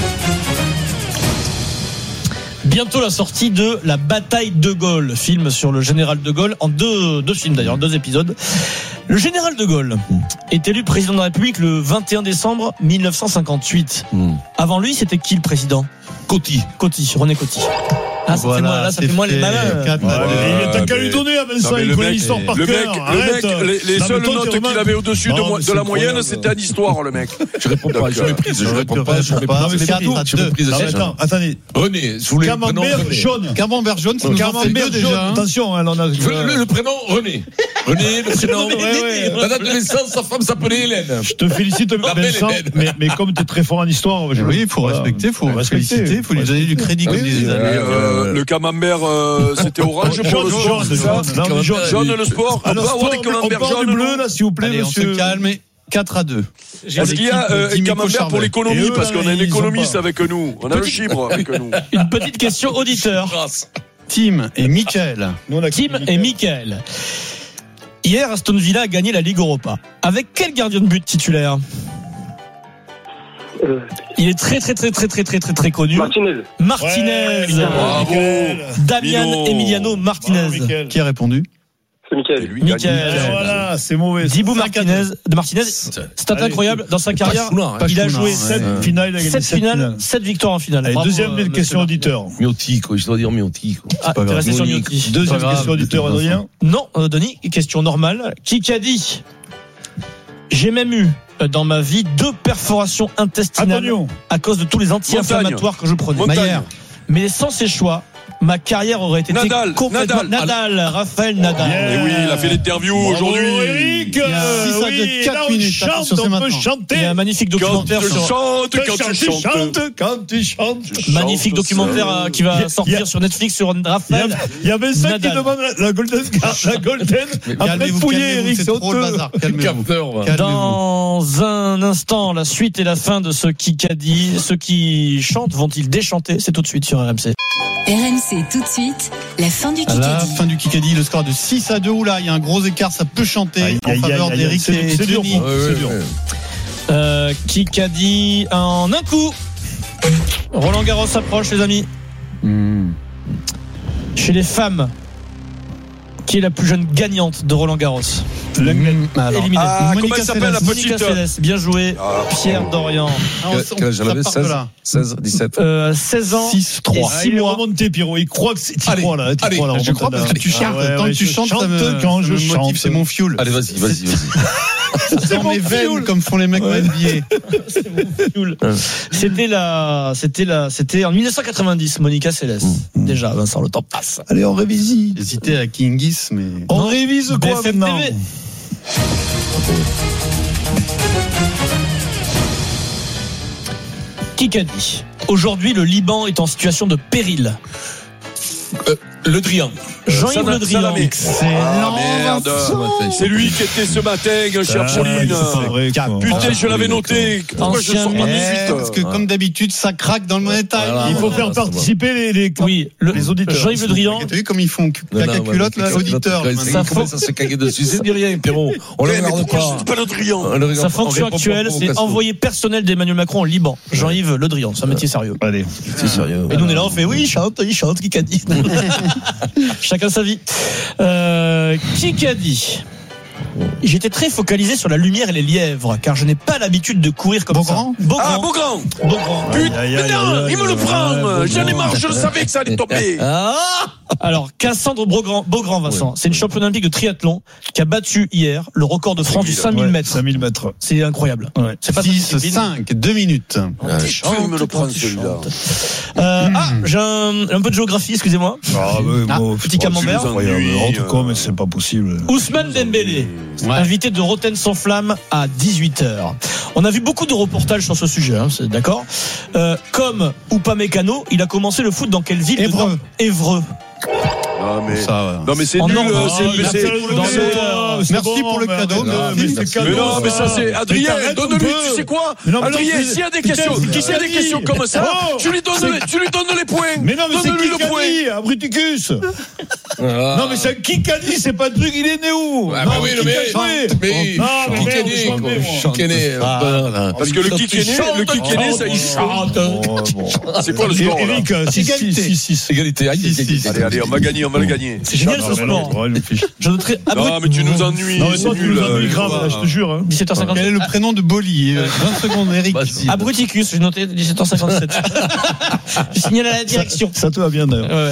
Bientôt la sortie de La Bataille de Gaulle, film sur le général de Gaulle, en deux films d'ailleurs, 2 épisodes. Le général de Gaulle est élu président de la République le 21 décembre 1958. Avant lui, c'était qui le président? Coty, René Coty. Ah, ça fait moi les malins. T'as qu'à lui donner à Vincent, il connaît l'histoire par cœur. Les seules notes qu'il avait au-dessus de la moyenne, c'était en histoire, le mec. Je réponds pas, je méprise. Attendez. René, je voulais Camembert jaune. Camembert jaune, c'est Camembert déjà. Attention, elle en a. Le prénom, René. René, le prénom. La date de naissance, sa femme s'appelait Hélène. Je te félicite, Vincent, mais comme tu es très fort en histoire. Oui, il faut respecter, il faut féliciter, il faut lui donner du crédit, comme disait. Le camembert, c'était orange pour le sport, c'est ça? Jaune le sport. On peut avoir des camemberts jaunes, bleu là, s'il vous plaît, monsieur. On se calme. 4-2. Est-ce qu'il y a un camembert pour l'économie? Parce qu'on a un économiste avec nous. On a le chibre avec nous. Une petite question auditeur. Tim et Mickaël. Hier, Aston Villa a gagné la Ligue Europa. Avec quel gardien de but titulaire? Il est très connu. Martinez. Bravo. Damian Emiliano Martinez. Qui a répondu? C'est Mickaël. Voilà, c'est mauvais. Dibou Martinez, stat incroyable dans sa carrière. Il a joué 7 finales, 7 victoires en finale. Deuxième question auditeur. Miotti, je dois dire Miotti. T'es resté sur Miotti. Deuxième question auditeur, Adrien. Non, Denis, question normale. Qui a dit? J'ai même eu dans ma vie 2 perforations intestinales à cause de tous les anti-inflammatoires que je prenais. Mais sans ces choix, ma carrière aurait été complètement Raphaël Nadal. Et oui, il a fait l'interview aujourd'hui. Eric, 6 à 2, 4 minutes. On peut chanter. Il y a un magnifique documentaire quand tu chantes. Magnifique documentaire qui va sortir sur Netflix sur Raphaël. Il y avait ça qui demande la Golden. Après fouiller, Eric, c'est honteux. Dans un instant, la suite et la fin de ce Kikadi. Ceux qui chantent vont-ils déchanter? C'est tout de suite sur RMC. RMC tout de suite, la fin du Kikadi. La fin du Kikadi, le score de 6 à 2. Oula, il y a un gros écart, ça peut chanter en faveur d'Eric et Denis. Kikadi en un coup. Roland Garros s'approche, les amis. Chez les femmes, qui est la plus jeune gagnante de Roland Garros? Éliminée. Comment elle s'appelle la petite? Monica Seles, bien joué. Pierre Dorian. Quel âge elle avait? 16, 17. 16 ans. 6-3. 6 mois. Remonté, Pierrot. Il croit que c'est 6-3 là. Je crois parce que tu chantes. Tant que tu chantes, quand je chante, c'est mon fuel. Allez, vas-y. C'est dans mes veines, comme font les mecs en NBA. C'est mon fuel. C'était en 1990, Monica Seles. Déjà, Vincent, le temps passe. Allez, on révise. J'hésitais à Kingis, mais. On révise quoi maintenant? Qui a dit? Aujourd'hui, le Liban est en situation de péril. Le Drian. Jean-Yves Le Drian. Merde. C'est lui qui était ce matin chez Apolline. Putain, je l'avais noté. Pourquoi je sors pas de suite? Parce que comme d'habitude, ça craque dans le Money Time. Il faut faire participer les auditeurs. Jean-Yves Le Drian. T'as vu comme ils font la culotte, là, auditeur. Ça se caguer dessus. C'est du rien, Pierrot. On le regarde pas. C'est pas Le Drian. Sa fonction actuelle, c'est envoyé personnel d'Emmanuel Macron au Liban. Jean-Yves Le Drian. C'est un métier sérieux. Allez. C'est sérieux. Et nous, on est là, on fait oui, il chante, qui a dit? Chacun sa vie. Qui a dit? J'étais très focalisé sur la lumière et les lièvres, car je n'ai pas l'habitude de courir comme ça. Beaugrand. Putain, il me le prend. J'en ai marre, je le savais que ça allait tomber. Alors, Cassandre Beaugrand, Vincent, c'est une championne olympique de triathlon qui a battu hier le record de France du 5000 mètres. 5000 mètres. C'est incroyable. C'est pas 6-5, 2 minutes. Il me le prend celui-là. J'ai un peu de géographie, excusez-moi. Petit camembert. En tout cas, mais c'est pas possible. Ousmane Dembélé, invité de Rotten sans flamme à 18h. On a vu beaucoup de reportages sur ce sujet, c'est d'accord. Comme Upamecano, il a commencé le foot dans quelle ville? Évreux. Non mais c'est nul. Merci pour le cadeau. Mais non, mais ça c'est Adrien. Donne-lui. Tu sais quoi, Adrien? S'il y a des questions comme ça, tu lui donnes les points. Mais non, mais c'est Kikadi, Abruticus. Non, mais c'est un Kikadi, c'est pas un truc. Il est né où? Oui, Kikadi. Parce que le Kikadi, ça il chante. C'est quoi le score? Eric, 6-6. Égalité. Allez, on va le gagner. C'est génial ce sport. Non, mais tu nous ennuie. Non, mais toi, tu nous ennuies grave, là, je te jure. 17h57. Quel est le prénom de Boli? 20 secondes, Eric. Abruticus, j'ai noté 17h57. Je signale à la direction. Ça te va bien, d'ailleurs.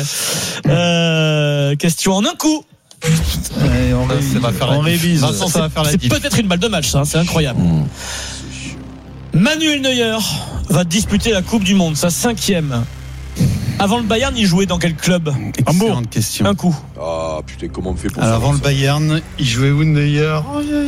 Ouais. Question en un coup. Allez, on révise. Vincent, ça va faire la C'est diff. peut-être une balle de match, ça, c'est incroyable. Manuel Neuer va disputer la Coupe du Monde, sa 5e. Avant le Bayern, il jouait dans quel club? Excellente question. Un coup. Ah putain, comment on fait pour Alors, ça? avant le Bayern, il jouait où, Neuer?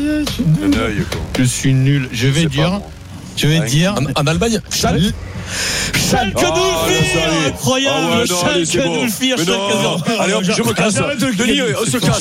Je suis nul. Je vais dire. En Allemagne, Schalke. Schalke Nulfi, incroyable. Schalke Nulfi à Schalke 0. Allez hop, je me casse. Denis, on se casse.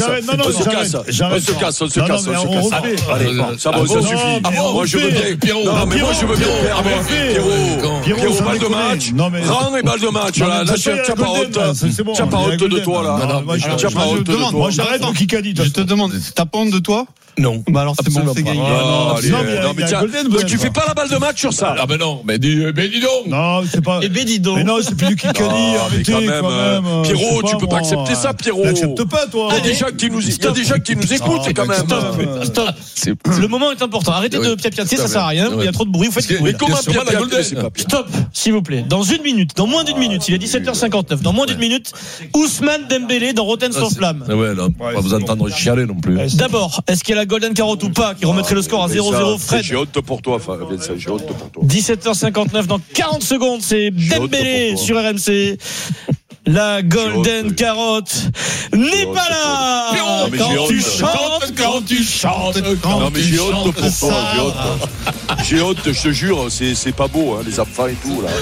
On se casse. Allez, ça va, ça suffit. Moi je veux bien. Non, mais moi je veux bien perdre. Pierrot, balle de match. Rang et balle de match. Là, tu n'as pas honte. Tu n'as pas honte de toi là. Tu n'as pas honte de toi. Moi j'arrête en Kikadi. Je te demande, t'as pas honte de toi? Non. Bah alors c'est bon, c'est gagné. Non, mais tiens, tu fais pas la balle de match sur ça. Ah ben non, mais dis donc. Non, c'est pas. Et dis donc. Mais non, c'est plus du Kikadi. Arrêtez quand même. Pierrot, tu peux pas accepter ça, Pierrot. N'accepte pas, toi. Il y a des gens qui nous écoutent quand même. Stop. Le moment est important. Arrêtez de piapiater, ça sert à rien. Il y a trop de bruit. Vous faites du bruit. Mais comment piapiater, c'est pas pire. Stop, s'il vous plaît. Dans une minute, dans moins d'une minute, il est 17h59. Dans moins d'une minute, Ousmane Dembélé dans Rotten sans flamme. Ouais, là, on va vous entendre chialer non plus. D'abord, est-ce qu'il y a la Golden Carotte ou pas qui remettrait le score à 0-0? Fred. J'ai honte pour toi, Vincent, j'ai honte pour toi. 17h59, dans 40 secondes, c'est Dembélé sur RMC. La Golden Carotte n'est pas là. Quand tu chantes. Non mais j'ai honte pour toi, j'ai honte, je te jure, c'est pas beau, hein, les enfants et tout là.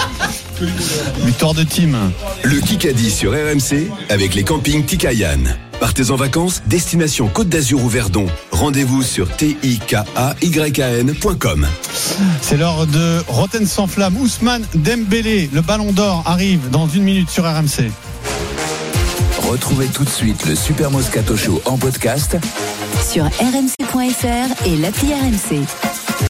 Victoire de team. Le Kikadi sur RMC avec les campings Tikayan. Partez en vacances, destination Côte d'Azur ou Verdon. Rendez-vous sur tikayan.com. C'est l'heure de Rotten sans flamme. Ousmane Dembélé, le ballon d'or arrive dans une minute sur RMC. Retrouvez tout de suite le Super Moscato Show en podcast sur rmc.fr et l'appli RMC.